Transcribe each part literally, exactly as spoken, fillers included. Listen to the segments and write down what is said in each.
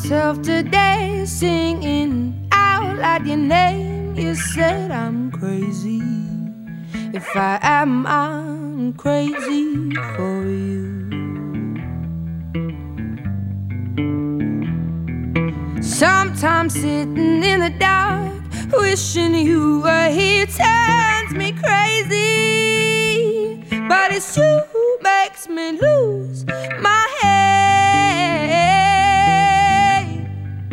myself today, singing out loud your name. You said I'm crazy. If I am, I'm crazy for you. Sometimes sitting in the dark, wishing you were here, turns me crazy. But it's you who makes me lose my head.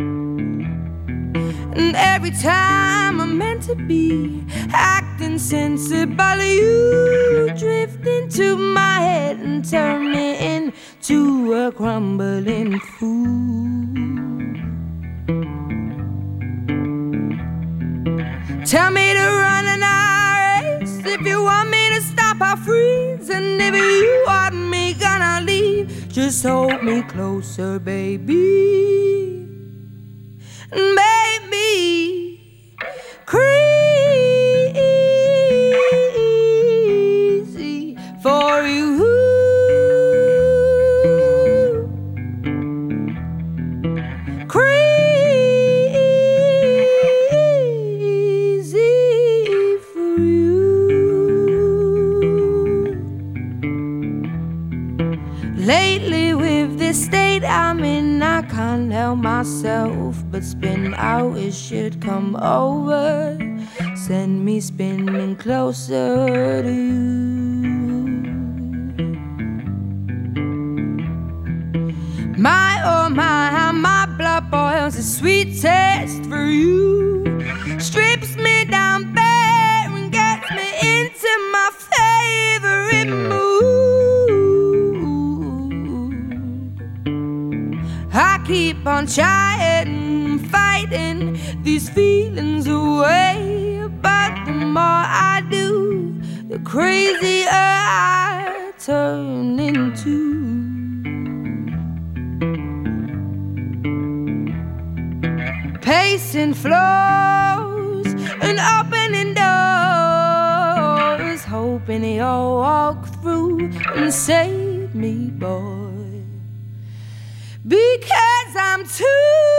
And every time I'm meant to be acting sensible, you drift into my head and turn me into a crumbling fool. Tell me to run an race. If you want me to stop, I'll freeze. And if you want me gonna leave, just hold me closer, baby, and make me crazy for you. Lately with this state I'm in, I can't help myself but spin out. It should come over, send me spinning closer to you. My oh my, how my blood boils, a sweet taste for you. Strips me down bare and gets me into my favorite mood. I keep on trying, fighting these feelings away, but the more I do, the crazier I turn into. Pacing floors and opening doors, hoping you'll walk through and save me, boy. Because I'm too